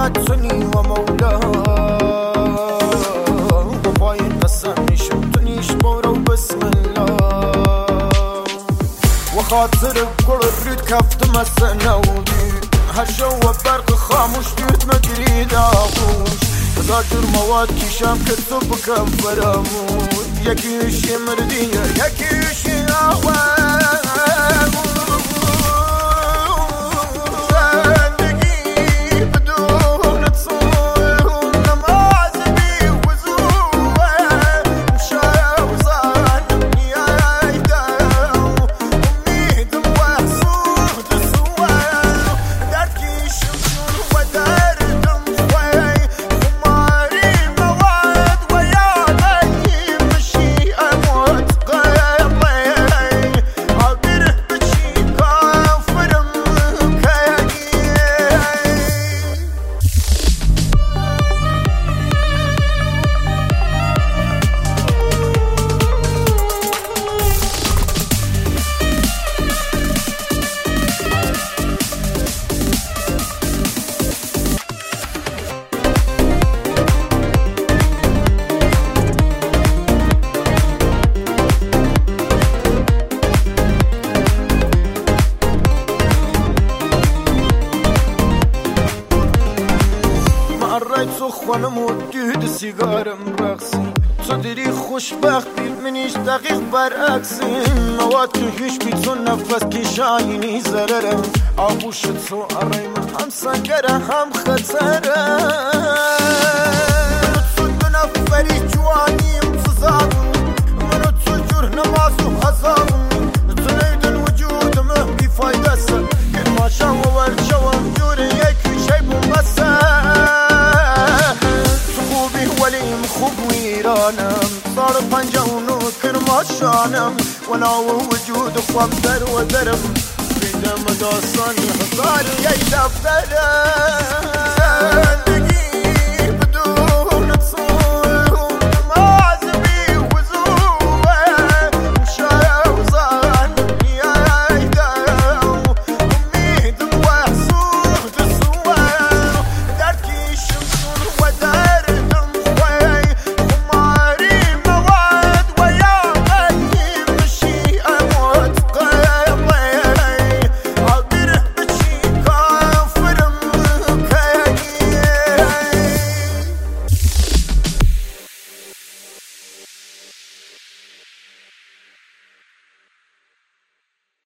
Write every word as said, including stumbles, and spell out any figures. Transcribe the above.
نعمتني ومولاه وباي قسم نشمتنيش بورا وبسم الله وخاطر بكل ريد كفت مسنا وديد هالجو برق خاموش ديت مجريد عقوش قادر مواد كيشام كتب كم فرامود يكيشي مردية يكيشي أهوان خانم و دید سیگارم رقصی تو دیری خوشبخت بید منیش دقیق برعکسی مواد تو هیچ بیتون نفس کشاینی ضررم آبوش تو آرای من هم سنگره هم خطره تو دو نفری جوانیم فضابون منو تو جور نماز و حضابون تو نیدن وجودمه بی فایده سر که ماشم و ورچوم جور یکی شی بون بسر خوب ویرانم صار پنجونو کرماشانم وناو وجود خواب در و درم بیدم داستان هزار یک دفترم